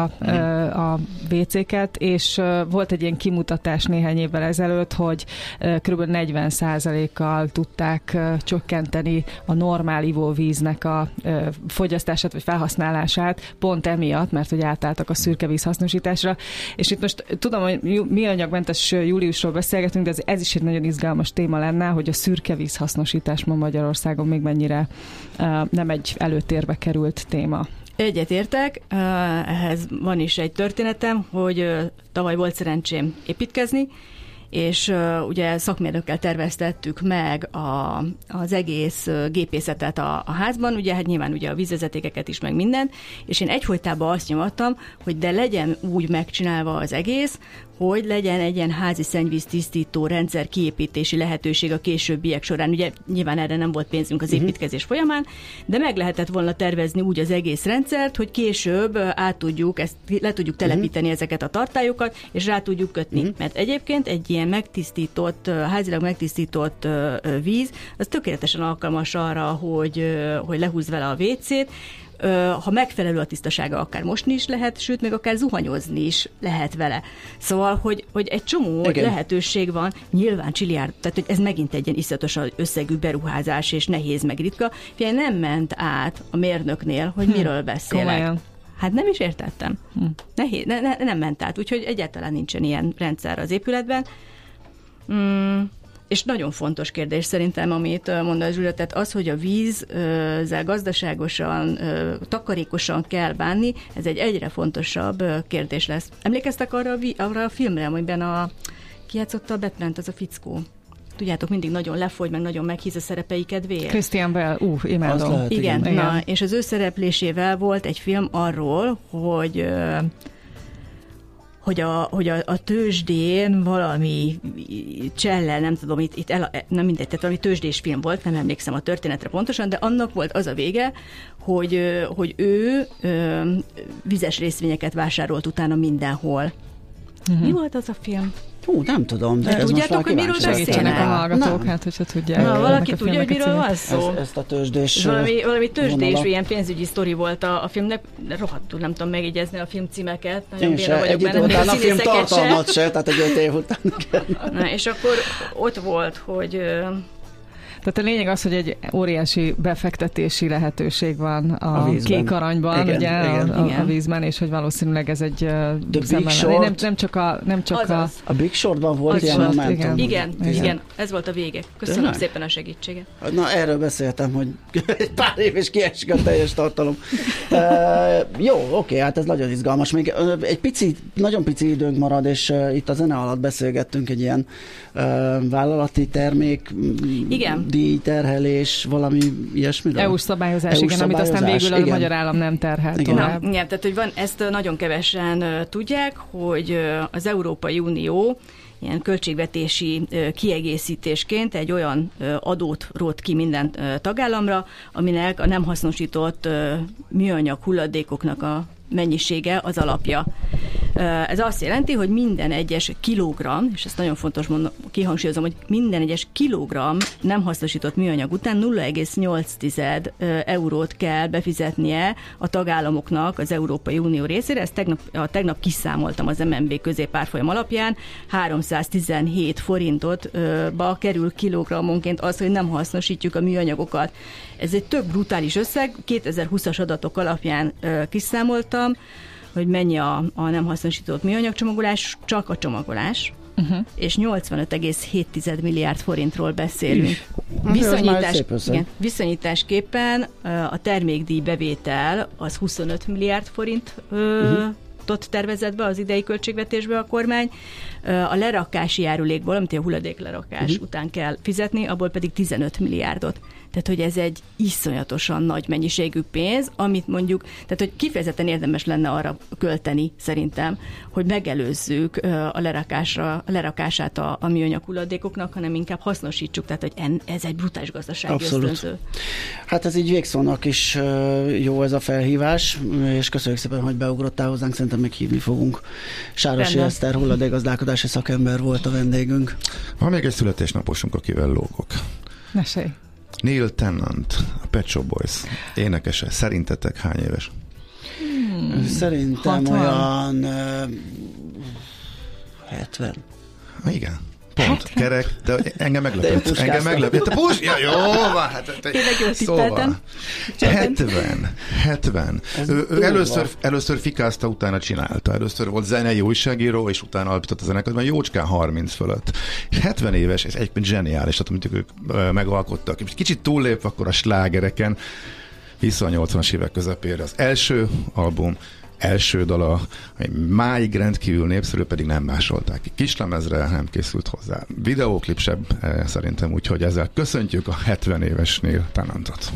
a vécéket, és volt egy ilyen kimutatás néhány évvel ezelőtt, hogy kb. negyven százalékkal tudták csökkenteni a normál ivóvíznek a fogyasztását vagy felhasználását, pont emiatt, mert hogy átálltak a szürke víz hasznosításra. És itt most tudom, hogy műanyagmentes júliusról beszélgetünk, de ez, ez is egy nagyon izgalmas téma lenne, hogy a szürke víz hasznosítás ma Magyarországon még mennyire nem egy előtérbe került téma. Egyetértek, ehhez van is egy történetem, hogy tavaly volt szerencsém építkezni, és uh, ugye szakmérnökkel terveztettük meg a, az egész gépészetet a, a házban, ugye hát nyilván ugye a vízvezetékeket is, meg minden, és én egyfolytában azt nyomattam, hogy de legyen úgy megcsinálva az egész, hogy legyen egy ilyen házi szennyvíz tisztító rendszer kiépítési lehetőség a későbbiek során. Ugye nyilván erre nem volt pénzünk az építkezés uh-huh. folyamán, de meg lehetett volna tervezni úgy az egész rendszert, hogy később át tudjuk, ezt le tudjuk telepíteni uh-huh. ezeket a tartályokat, és rá tudjuk kötni. Uh-huh. Mert egyébként egy ilyen megtisztított, házilag megtisztított víz, az tökéletesen alkalmas arra, hogy, hogy lehúz vele a vécét. ha megfelelő a tisztasága, akár mosni is lehet, sőt, még akár zuhanyozni is lehet vele. Szóval, hogy, hogy egy csomó Igen. lehetőség van, nyilván csiliárd, tehát hogy ez megint egy ilyen iszonyatos összegű beruházás, és nehéz, meg ritka. Figyelj, nem ment át a mérnöknél, hogy hm. miről beszélek. Komolyan. Hát nem is értettem. Hm. Nehéz, ne, ne, nem ment át, úgyhogy egyáltalán nincsen ilyen rendszer az épületben. Mm. És nagyon fontos kérdés szerintem, amit mondta Zsuzsa, tehát az, hogy a vízzel gazdaságosan, takarékosan kell bánni, ez egy egyre fontosabb kérdés lesz. Emlékeztek arra a, vi- arra a filmre, amiben a kijátszotta a Batman-t, az a fickó? Tudjátok, mindig nagyon lefogy, meg nagyon meghíz a szerepei kedvéért. Christian Bale, ú, uh, imádom. Lehet, igen, igen. Na, és az ő szereplésével volt egy film arról, hogy... hogy a, hogy a, a tőzsdén valami csellel, nem tudom, itt, itt el, nem mindegy, tehát valami tőzsdés film volt, nem emlékszem a történetre pontosan, de annak volt az a vége, hogy, hogy ő ö, vizes részvényeket vásárolt utána mindenhol. Uh-huh. Mi volt az a film? Hú, nem tudom. De tudjátok, hogy miről beszélnek a hallgatók, nem. Hát hogyha tudják. Na, valaki tudja, hogy miről van szó? Ez, ezt a tőzsdés valami, valami tőzsdés, ilyen pénzügyi sztori volt a, a filmnek. Rohadtul nem tudom megjegyezni a film címeket. Nagyon béna vagyok benne. Egy idő után a film tartalmat se, tehát egy öt év után kell. Na, és akkor ott volt, hogy... Tehát a lényeg az, hogy egy óriási befektetési lehetőség van a, a kék aranyban, igen, ugye, igen. A, a, a vízben, és hogy valószínűleg ez egy nem, nem csak a... Nem csak a, a Big Shortban volt ilyen momentum. Igen, igen, igen, igen, ez volt a vége. Köszönöm Tényleg? szépen a segítséget. Na, erről beszéltem, hogy egy pár év és kiesik a teljes tartalom. uh, jó, oké, hát ez nagyon izgalmas. Még uh, egy pici, nagyon pici időnk marad, és uh, itt a zene alatt beszélgettünk egy ilyen uh, vállalati termék igen. díjterhelés, valami ilyesmiről? é u-s szabályozás, é u-s igen, szabályozás, amit aztán végül igen. a magyar állam nem terhel igen. tovább. Na, igen, tehát hogy van, ezt nagyon kevesen uh, tudják, hogy uh, az Európai Unió ilyen költségvetési uh, kiegészítésként egy olyan uh, adót rótt ki minden uh, tagállamra, aminek a nem hasznosított uh, műanyag hulladékoknak a mennyisége az alapja. Ez azt jelenti, hogy minden egyes kilogramm, és ezt nagyon fontos mondom, kihangsúlyozom, hogy minden egyes kilogramm nem hasznosított műanyag után nulla egész nyolc eurót kell befizetnie a tagállamoknak az Európai Unió részére. Ezt tegnap, tegnap kiszámoltam az em en bé középárfolyam alapján. háromszáztizenhét forintotba kerül kilogrammonként az, hogy nem hasznosítjuk a műanyagokat. Ez egy tök brutális összeg. kétezer-húszas adatok alapján kiszámoltam, hogy mennyi a, a nem hasznosított műanyagcsomagolás, csak a csomagolás, uh-huh. és nyolcvanöt egész hét milliárd forintról beszélünk. Viszonyítás, igen, viszonyításképpen a termékdíj bevétel az huszonöt milliárd forint uh-huh. tot tervezett be az idei költségvetésbe a kormány. A lerakási járulékból, amit a hulladéklerakás uh-huh. után kell fizetni, abból pedig tizenöt milliárdot. Tehát, hogy ez egy iszonyatosan nagy mennyiségű pénz, amit mondjuk, tehát, hogy kifejezetten érdemes lenne arra költeni, szerintem, hogy megelőzzük a, lerakásra, a lerakását a, a műanyag hulladékoknak, hanem inkább hasznosítsuk, tehát, hogy en, ez egy brutális gazdasági Abszolút. ösztönző. Hát ez így végszónak is jó ez a felhívás, és köszönjük szépen, hogy beugrottál hozzánk, szerintem meghívni fogunk. Sárosi Eszter hulladékgazdálkodási szakember volt a vendégünk. Van még egy születésnaposunk, akivel lógok. Mesélj. Neil Tennant, a Pet Shop Boys énekese. Szerintetek hány éves? Hmm. Szerintem hatvan. Olyan uh, hetven. Igen. Pont, kerek, de engem meglepett. Engem meglepett. Te pus? Ja, jó, van. Hát, te, szóval. hetven. hetven. Ő, ő először, először fikázta, utána csinálta. Először volt zenei újságíró, és utána alapított a zenekart, mert jócskán harminc fölött. És hetven éves, és egyébként zseniális, tehát amit ők megalkottak. Kicsit túllépve akkor a slágereken, vissza a nyolcvanas évek közepére. Az első album, első dala, ami máig rendkívül népszerű, pedig nem másolták ki. Kislemezre nem készült hozzá. Videóklip sem eh, szerintem, úgyhogy ezzel köszöntjük a hetven éves Neil Tennantot.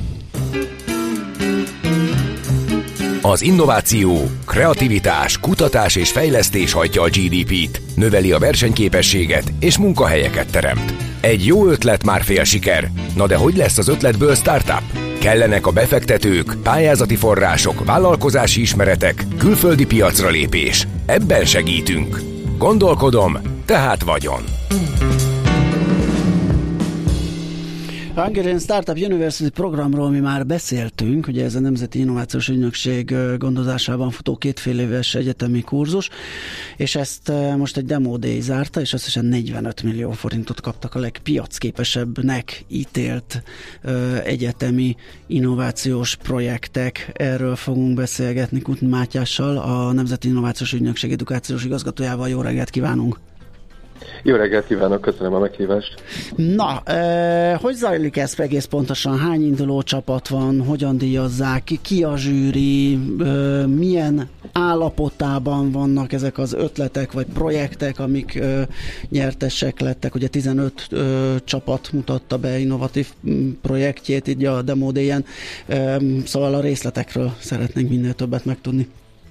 Az innováció, kreativitás, kutatás és fejlesztés hajtja a gé dé pét, növeli a versenyképességet és munkahelyeket teremt. Egy jó ötlet már fél siker. Na de hogy lesz az ötletből startup? Kellenek a befektetők, pályázati források, vállalkozási ismeretek, külföldi piacra lépés. Ebben segítünk. Gondolkodom, tehát vagyon. Hungarian Startup University programról mi már beszéltünk, ugye ez a Nemzeti Innovációs Ügynökség gondozásában futó kétfél éves egyetemi kurzus, és ezt most egy demo day zárta, és összesen negyvenöt millió forintot kaptak a legpiacképesebbnek ítélt egyetemi innovációs projektek. Erről fogunk beszélgetni Kutn Mátyással, a Nemzeti Innovációs Ügynökség edukációs igazgatójával. Jó reggelt kívánunk! Jó reggelt kívánok, köszönöm a meghívást. Na, e, hogy zajlik ez egész pontosan? Hány induló csapat van? Hogyan díjazzák? Ki, ki a zsűri? E, milyen állapotában vannak ezek az ötletek vagy projektek, amik e, nyertesek lettek? Ugye tizenöt e, csapat mutatta be innovatív projektjét így a Demo Day-en. E, szóval a részletekről szeretnénk minél többet megtudni.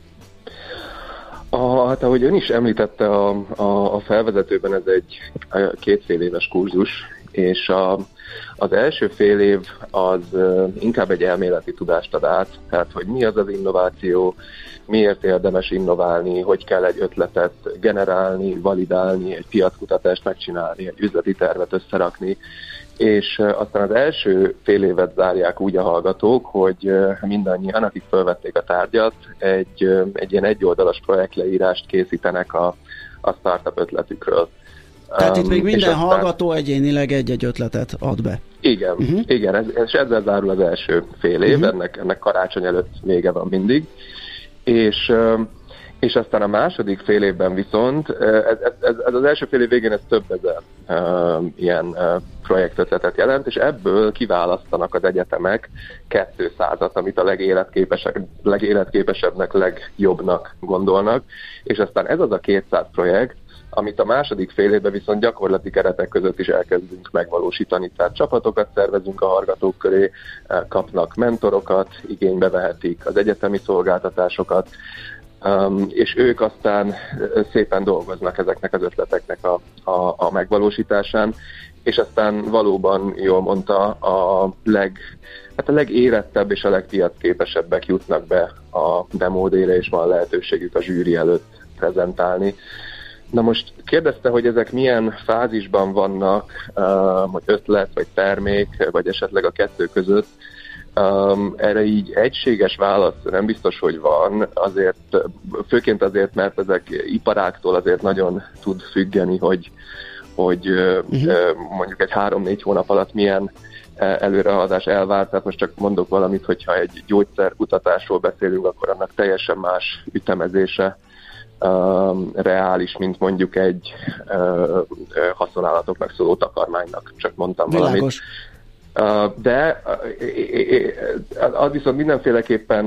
A, hát ahogy ön is említette a, a, a felvezetőben, ez egy kétfél éves kurzus, és a, az első fél év az inkább egy elméleti tudást ad át, tehát hogy mi az az innováció, miért érdemes innoválni, hogy kell egy ötletet generálni, validálni, egy piackutatást megcsinálni, egy üzleti tervet összerakni, és aztán az első fél évet zárják úgy a hallgatók, hogy mindannyian, akik felvették a tárgyat, egy, egy ilyen egyoldalas projektleírást készítenek a, a startup ötletükről. Tehát um, itt még minden aztán hallgató egyénileg egy-egy ötletet ad be. Igen, uh-huh. igen ez, és ezzel zárul az első fél év, uh-huh. ennek, ennek karácsony előtt vége van mindig, és És aztán a második fél évben viszont, ez, ez, ez az első fél év végén ez több ezer uh, ilyen uh, projektötletet jelent, és ebből kiválasztanak az egyetemek kétszázat, amit a legéletképesebb, legéletképesebbnek, legjobbnak gondolnak, és aztán ez az a kétszáz projekt, amit a második fél évben viszont gyakorlati keretek között is elkezdünk megvalósítani. Tehát csapatokat szervezünk a hallgatók köré, kapnak mentorokat, igénybe vehetik az egyetemi szolgáltatásokat, Um, és ők aztán szépen dolgoznak ezeknek az ötleteknek a, a, a megvalósításán, és aztán valóban, jól mondta, a, leg, hát a legérettebb és a legpiacképesebbek jutnak be a Demo Day-re, és van lehetőségük a zsűri előtt prezentálni. Na most kérdezte, hogy ezek milyen fázisban vannak, uh, vagy ötlet, vagy termék, vagy esetleg a kettő között. Um, erre így egységes válasz nem biztos, hogy van, azért, főként azért, mert ezek iparáktól azért nagyon tud függeni, hogy, hogy uh-huh. mondjuk egy három-négy hónap alatt milyen előrehaladás elvárt. Tehát most csak mondok valamit, hogyha egy gyógyszerkutatásról beszélünk, akkor annak teljesen más ütemezése um, reális, mint mondjuk egy uh, haszonállatoknak szóló takarmánynak. Csak mondtam Világos. valamit. De az viszont mindenféleképpen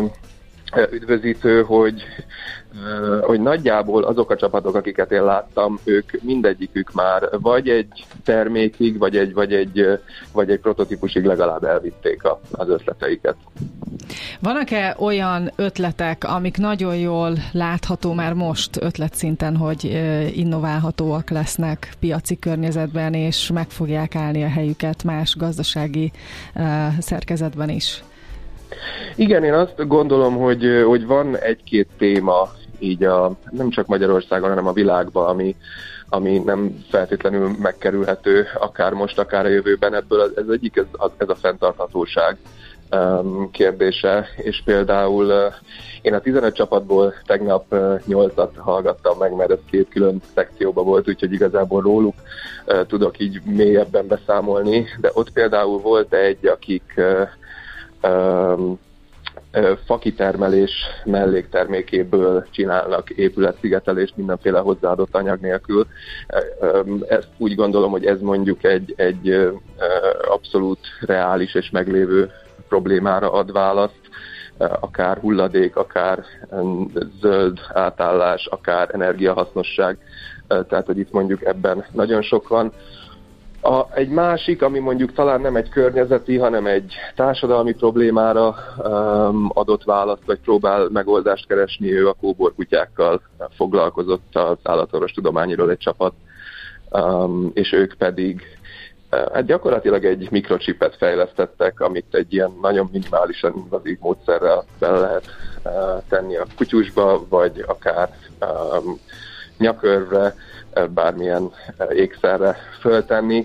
üdvözítő, hogy, hogy nagyjából azok a csapatok, akiket én láttam, ők mindegyikük már vagy egy termékig, vagy egy, vagy egy, vagy egy prototípusig legalább elvitték a, az ötleteiket. Vannak-e olyan ötletek, amik nagyon jól látható már most ötletszinten, hogy innoválhatóak lesznek piaci környezetben, és meg fogják állni a helyüket más gazdasági szerkezetben is? Igen, én azt gondolom, hogy, hogy van egy-két téma így a, nem csak Magyarországon, hanem a világban, ami, ami nem feltétlenül megkerülhető, akár most, akár a jövőben. Ebből ez egyik, ez, ez a fenntarthatóság um, kérdése, és például uh, én a tizenöt csapatból tegnap uh, nyolcat hallgattam meg, mert ez két külön szekcióban volt, úgyhogy igazából róluk uh, tudok így mélyebben beszámolni, de ott például volt egy, akik uh, um, fakitermelés melléktermékéből csinálnak épületszigetelést mindenféle hozzáadott anyag nélkül. Ezt úgy gondolom, hogy ez mondjuk egy, egy abszolút reális és meglévő problémára ad választ, akár hulladék, akár zöld átállás, akár energiahasznosság, tehát hogy itt mondjuk ebben nagyon sok van. A, egy másik, ami mondjuk talán nem egy környezeti, hanem egy társadalmi problémára um, adott választ, vagy próbál megoldást keresni, ő a kóborkutyákkal foglalkozott az állatorvostudományiról egy csapat, um, és ők pedig uh, hát gyakorlatilag egy mikrocsipet fejlesztettek, amit egy ilyen nagyon minimálisan invazív módszerrel bele lehet uh, tenni a kutyusba, vagy akár um, nyakörvre, bármilyen ékszerre föltenni,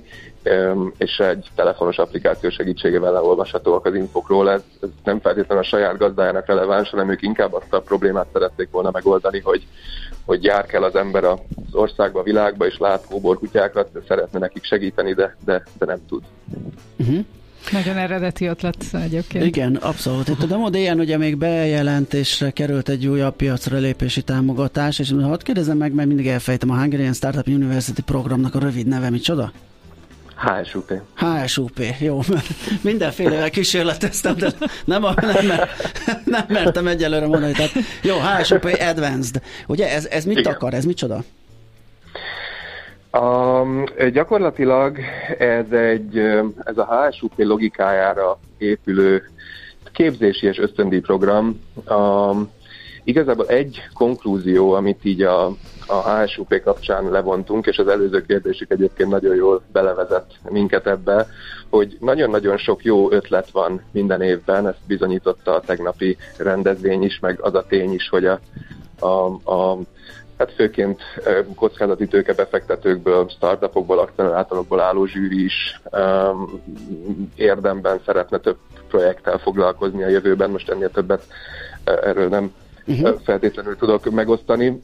és egy telefonos applikáció segítségével leolvashatóak az infokról. Ez, ez nem feltétlenül a saját gazdájának releváns, hanem ők inkább azt a problémát szerették volna megoldani, hogy, hogy jár kell az ember az országba, a világba, és lát kóborkutyákat, de szeretne nekik segíteni, de, de, de nem tud. Uh-huh. Nagyon eredeti ötlet egyébként. Igen, abszolút. Itt a Demo Day-en ugye még bejelentésre került egy újabb piacra lépési támogatás, és hadd kérdezem meg, mert mindig elfejtem a Hungarian Startup University programnak a rövid neve, micsoda? há es u pé. há es u pé, jó. Mindenfélevel kísérleteztem, de nem, a, nem, mer, nem mertem egyelőre mondani. Tehát, jó, há es u pé Advanced. Ugye ez, ez mit Igen. akar, ez micsoda? Um, gyakorlatilag ez egy ez a há es u pé logikájára épülő képzési és ösztöndíj program. Um, igazából egy konklúzió, amit így a, a há es u pé kapcsán levontunk, és az előző kérdésük egyébként nagyon jól belevezet minket ebbe, hogy nagyon-nagyon sok jó ötlet van minden évben, ezt bizonyította a tegnapi rendezvény is, meg az a tény is, hogy a, a, a hát főként kockázati tőkebefektetőkből, startupokból, akcelerátorokból álló zsűri is um, érdemben szeretne több projekttel foglalkozni a jövőben. Most ennél többet erről nem uh-huh. feltétlenül tudok megosztani.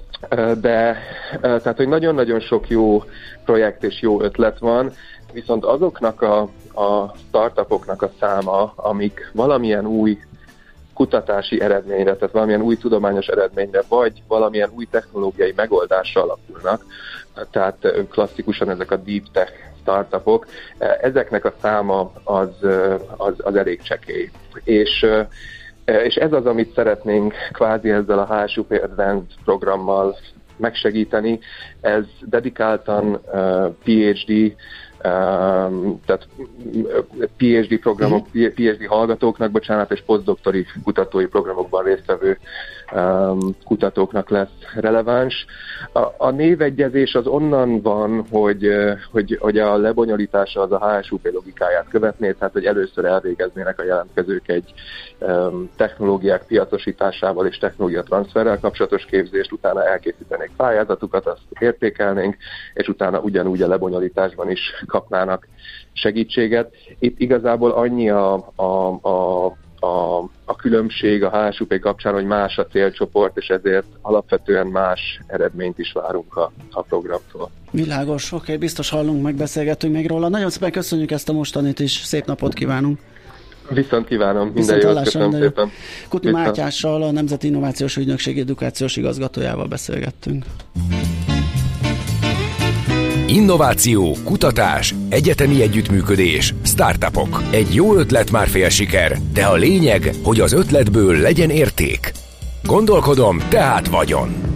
De tehát, hogy nagyon-nagyon sok jó projekt és jó ötlet van, viszont azoknak a, a startupoknak a száma, amik valamilyen új kutatási eredményre, tehát valamilyen új tudományos eredményre, vagy valamilyen új technológiai megoldásra alakulnak, tehát klasszikusan ezek a deep tech startupok, ezeknek a száma az, az, az elég csekély. És, és ez az, amit szeretnénk kvázi ezzel a há es u pé Advanced programmal megsegíteni. Ez dedikáltan pé há dé Um, tehát pé há dé programok, pé há dé hallgatóknak, bocsánat, és posztdoktori kutatói programokban résztvevő um, kutatóknak lesz releváns. A, a névegyezés az onnan van, hogy, hogy, hogy a lebonyolítása az a há es u pé logikáját követné, tehát hogy először elvégeznének a jelentkezők egy um, technológiák piacosításával és technológia transferrel kapcsolatos képzést, utána elkészítenék pályázatukat, azt értékelnénk, és utána ugyanúgy a lebonyolításban is kapnának segítséget. Itt igazából annyi a, a, a, a, a különbség a há es u pé kapcsán, hogy más a célcsoport, és ezért alapvetően más eredményt is várunk a, a programtól. Világos, oké, okay, biztos hallunk, megbeszélgetünk még róla. Nagyon szépen köszönjük ezt a mostanit is, szép napot kívánunk! Viszont kívánom, minden jót, köszönöm szépen. Kutni Mátyással, a Nemzeti Innovációs Ügynökség edukációs igazgatójával beszélgettünk. Innováció, kutatás, egyetemi együttműködés, startupok. Egy jó ötlet már fél siker, de a lényeg, hogy az ötletből legyen érték. Gondolkodom, tehát vagyon.